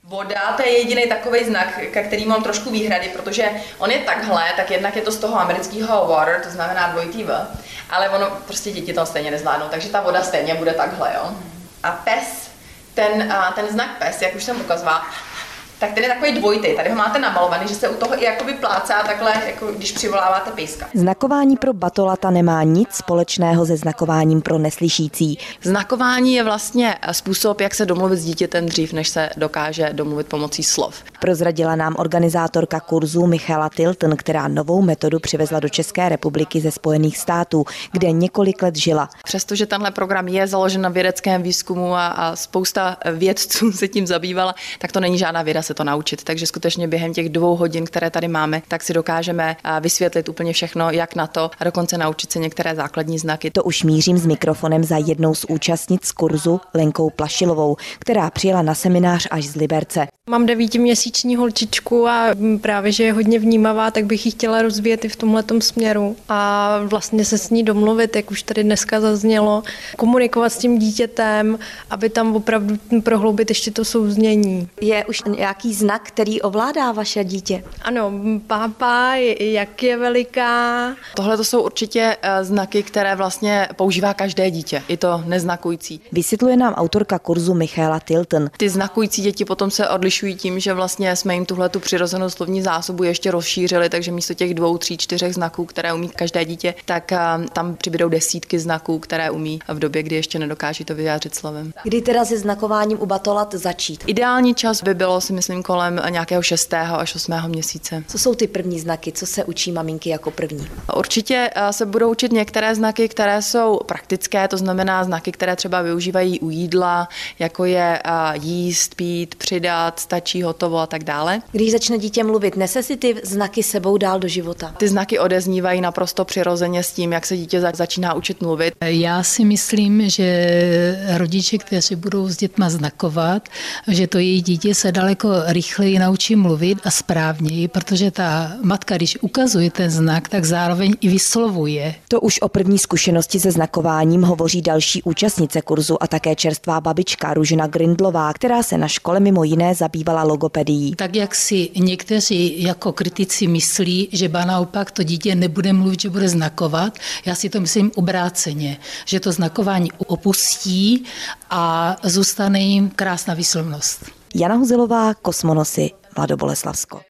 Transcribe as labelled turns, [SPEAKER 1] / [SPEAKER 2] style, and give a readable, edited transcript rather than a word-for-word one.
[SPEAKER 1] Voda, to je jediný takový znak, ke kterým mám trošku výhrady, protože on je takhle, tak jednak je to z toho amerického water, to znamená dvojitý V, ale ono prostě děti to stejně nezvládnou, takže ta voda stejně bude takhle, jo. A pes, ten znak pes, jak už jsem ukazovala, tak ten je takový dvojitý. Tady ho máte namalovaný, že se u toho i jakoby plácá takhle, jako když přivoláváte pejska.
[SPEAKER 2] Znakování pro batolata nemá nic společného se znakováním pro neslyšící.
[SPEAKER 1] Znakování je vlastně způsob, jak se domluvit s dítětem dřív, než se dokáže domluvit pomocí slov.
[SPEAKER 2] Prozradila nám organizátorka kurzu Michaela Tilton, která novou metodu přivezla do České republiky ze Spojených států, kde několik let žila.
[SPEAKER 1] Přestože tenhle program je založen na vědeckém výzkumu a spousta vědců se tím zabývala, tak to není žádná věda se to naučit. Takže skutečně během těch 2 hodin, které tady máme, tak si dokážeme vysvětlit úplně všechno, jak na to a dokonce naučit se některé základní znaky.
[SPEAKER 2] To už mířím s mikrofonem za jednou z účastnic kurzu, Lenkou Plašilovou, která přijela na seminář až z Liberce.
[SPEAKER 3] Mám 9měsíční holčičku a právě, že je hodně vnímavá, tak bych ji chtěla rozvíjet i v tomhletom směru a vlastně se s ní domluvit, jak už tady dneska zaznělo, komunikovat s tím dítětem, aby tam opravdu prohloubit ještě to souznění.
[SPEAKER 2] Je už nějaký znak, který ovládá vaše dítě?
[SPEAKER 3] Ano, pápa, jak je veliká.
[SPEAKER 1] Tohle to jsou určitě znaky, které vlastně používá každé dítě, i to neznakující.
[SPEAKER 2] Vysvětluje nám autorka kurzu Michaela Tilton.
[SPEAKER 1] Ty znakující děti potom se odlišují tím, že vlastně jsme jim tuhletu přirozenou slovní zásobu ještě rozšířili, takže místo těch 2, 3, 4 znaků, které umí každé dítě, tak tam přibydou desítky znaků, které umí v době, kdy ještě nedokáží to vyjádřit slovem.
[SPEAKER 2] Kdy teda se znakováním u batolat začít?
[SPEAKER 1] Ideální čas by bylo, si myslím, kolem nějakého 6. až 8. měsíce.
[SPEAKER 2] Co jsou ty první znaky? Co se učí maminky jako první?
[SPEAKER 1] Určitě se budou učit některé znaky, které jsou praktické, to znamená znaky, které třeba využívají u jídla, jako je jíst, pít, přidat, stačí, hotovo a tak dále.
[SPEAKER 2] Když začne dítě mluvit, nese si ty znaky sebou dál do života?
[SPEAKER 1] Ty znaky odeznívají naprosto přirozeně s tím, jak se dítě začíná učit mluvit.
[SPEAKER 4] Já si myslím, že rodiče, kteří budou s dětma znakovat, že to jejich dítě se daleko rychleji naučí mluvit a správněji, protože ta matka, když ukazuje ten znak, tak zároveň i vyslovuje.
[SPEAKER 2] To už o první zkušenosti se znakováním hovoří další účastnice kurzu a také čerstvá babička Růžena Grindlová, která se na škole mimo jiné zabývala logopedií.
[SPEAKER 4] Tak jak si někteří jako kritici myslí, že ba naopak to dítě nebude mluvit, že bude znakovat, já si to myslím obráceně, že to znakování opustí a zůstane jim krásná výslovnost.
[SPEAKER 2] Jana Huzilová, Kosmonosy, Mladoboleslavsko.